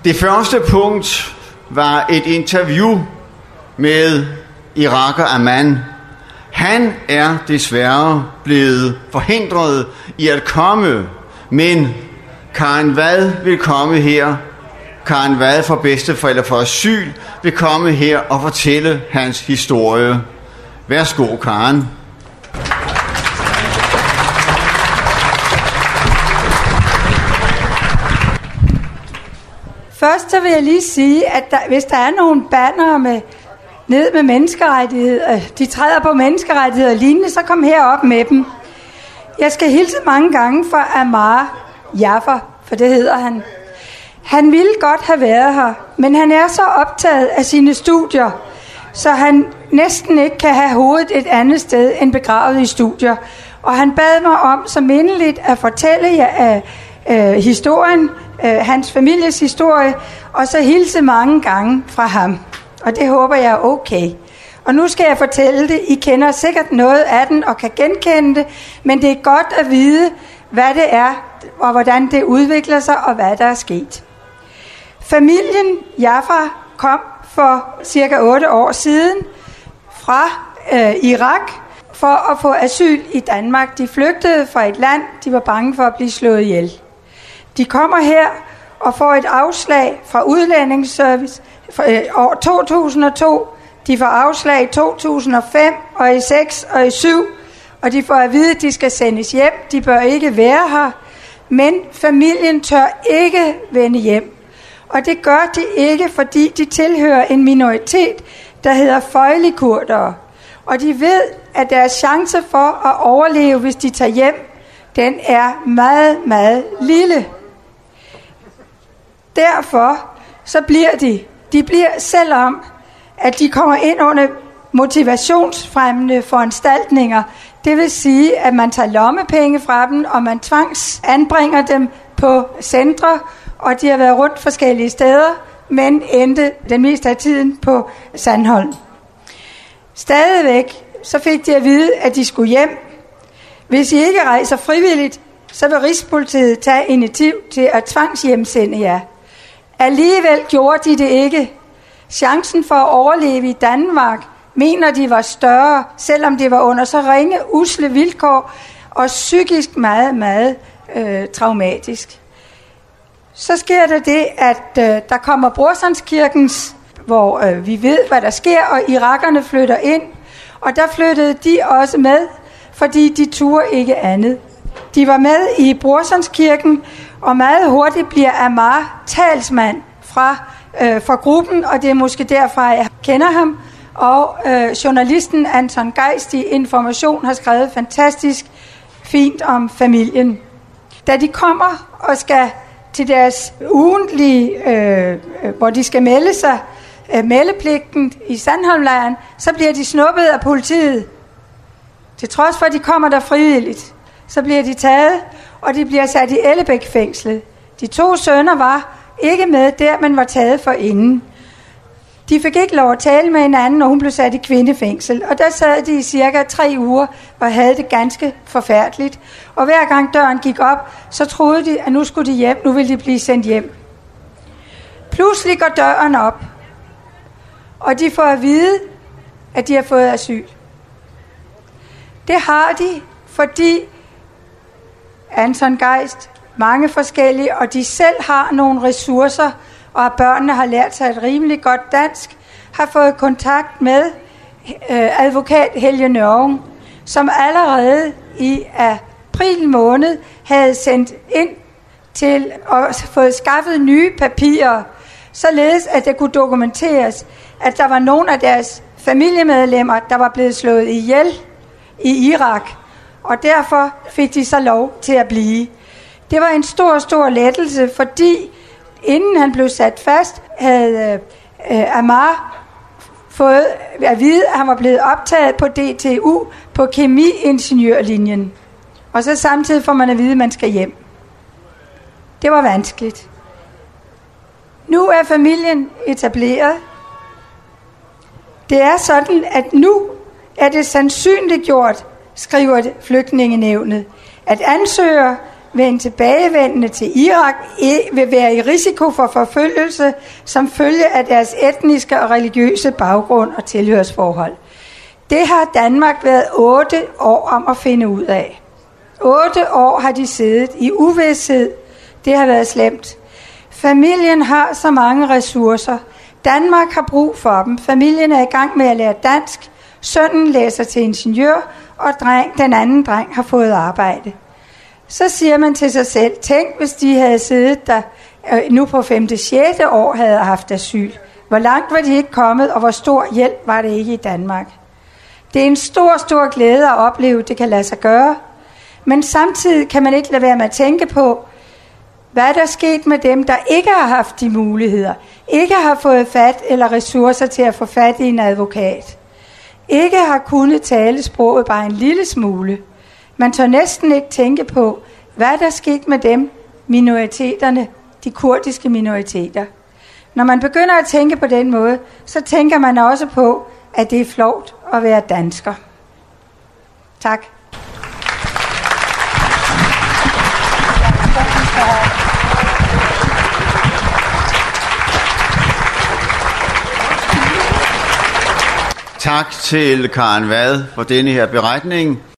Det første punkt var et interview med iraker Aman. Han er desværre blevet forhindret i at komme, men Karen Vad vil komme her. Karen Vad fra Bedsteforældre for Asyl vil komme her og fortælle hans historie. Værsgo, Karen. Først så vil jeg lige sige, at hvis der er nogle bannere ned med menneskerettigheder, de træder på menneskerettigheder og lignende, så kom herop med dem. Jeg skal hilse mange gange for Amar Jaffer, for det hedder han. Han ville godt have været her, men han er så optaget af sine studier, så han næsten ikke kan have hovedet et andet sted end begravet i studier. Og han bad mig om så mindeligt at fortælle jer historien, hans families historie, og så hilse mange gange fra ham. Og det håber jeg er okay. Og nu skal jeg fortælle det. I kender sikkert noget af den og kan genkende det, men det er godt at vide, hvad det er, og hvordan det udvikler sig, og hvad der er sket. Familien Jaffer kom for cirka 8 år siden fra Irak for at få asyl i Danmark. De flygtede fra et land, de var bange for at blive slået ihjel. De kommer her og får et afslag fra Udlændingsservice år 2002. De får afslag i 2005 og i 6 og i 7, og de får at vide, at de skal sendes hjem. De bør ikke være her, men familien tør ikke vende hjem. Og det gør de ikke, fordi de tilhører en minoritet, der hedder føjlikurdere. Og de ved, at deres chance for at overleve, hvis de tager hjem, den er meget, meget lille. Derfor så bliver de bliver, selvom at de kommer ind under motivationsfremmende foranstaltninger. Det vil sige, at man tager lommepenge fra dem, og man tvangsanbringer dem på centre, og de har været rundt forskellige steder, men endte den meste af tiden på Sandholm. Stadigvæk så fik de at vide, at de skulle hjem. Hvis I ikke rejser frivilligt, så vil Rigspolitiet tage initiativ til at tvangshjemsende jer. Alligevel gjorde de det ikke. Chancen for at overleve i Danmark mener de var større, selvom det var under så ringe, usle vilkår og psykisk meget, meget traumatisk. Så sker der det, at der kommer Brorsonskirkens, hvor vi ved, hvad der sker, og irakerne flytter ind. Og der flyttede de også med, fordi de turde ikke andet. De var med i Brorsonskirken, og meget hurtigt bliver Amar talsmand fra gruppen, og det er måske derfra, jeg kender ham. Og journalisten Anton Geist i Information har skrevet fantastisk fint om familien. Da de kommer og skal til deres ugentlige, hvor de skal melde sig, meldepligten i Sandholmlejren, så bliver de snuppet af politiet. Til trods for, at de kommer der frivilligt, så bliver de taget, og de bliver sat i Ellebæk-fængslet. De 2 sønner var ikke med der, men var taget for inden. De fik ikke lov at tale med hinanden, og hun blev sat i kvindefængsel. Og der sad de i cirka 3 uger og havde det ganske forfærdeligt. Og hver gang døren gik op, så troede de, at nu skulle de hjem, nu ville de blive sendt hjem. Pludselig går døren op, og de får at vide, at de har fået asyl. Det har de, fordi Anton Geist, mange forskellige, og de selv har nogle ressourcer, og at børnene har lært sig et rimelig godt dansk, har fået kontakt med advokat Helge Nørring, som allerede i april måned havde sendt ind til og fået skaffet nye papirer, således at det kunne dokumenteres, at der var nogle af deres familiemedlemmer, der var blevet slået ihjel i Irak, og derfor fik de så lov til at blive. Det var en stor, stor lettelse, fordi inden han blev sat fast, havde Amar fået at vide, at han var blevet optaget på DTU på kemiingeniørlinjen. Og så samtidig får man at vide, at man skal hjem. Det var vanskeligt. Nu er familien etableret. Det er sådan, at nu er det sandsynliggjort, skriver Flygtningenævnet, at ansøgere ved en tilbagevendende til Irak vil være i risiko for forfølgelse som følge af deres etniske og religiøse baggrund og tilhørsforhold. Det har Danmark været 8 år om at finde ud af. 8 år har de siddet i uvished. Det har været slemt. Familien har så mange ressourcer. Danmark har brug for dem. Familien er i gang med at lære dansk. Sønnen læser til ingeniør, og den anden dreng har fået arbejde. Så siger man til sig selv, tænk hvis de havde siddet der nu på 5. 6. år havde haft asyl. Hvor langt var de ikke kommet, og hvor stor hjælp var det ikke i Danmark. Det er en stor, stor glæde at opleve, at det kan lade sig gøre. Men samtidig kan man ikke lade være med at tænke på, hvad der er sket med dem, der ikke har haft de muligheder, ikke har fået fat eller ressourcer til at få fat i en advokat, ikke har kunnet tale sproget bare en lille smule. Man tør næsten ikke tænke på, hvad der er sket med dem, minoriteterne, de kurdiske minoriteter. Når man begynder at tænke på den måde, så tænker man også på, at det er flovt at være dansker. Tak. Tak til Karen Vad for denne her beretning.